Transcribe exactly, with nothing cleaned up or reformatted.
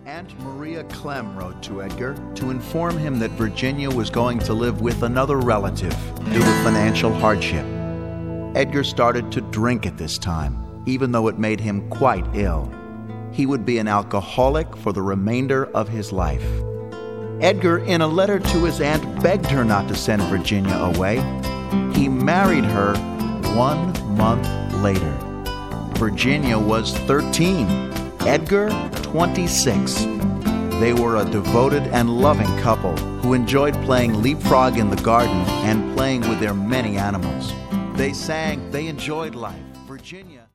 Aunt Maria Clem wrote to Edgar to inform him that Virginia was going to live with another relative due to financial hardship. Edgar started to drink at this time, even though it made him quite ill. He would be an alcoholic for the remainder of his life. Edgar, in a letter to his aunt, begged her not to send Virginia away. He married her one month later. Virginia was thirteen, Edgar twenty-six. They were a devoted and loving couple who enjoyed playing leapfrog in the garden and playing with their many animals. They sang, they enjoyed life. Virginia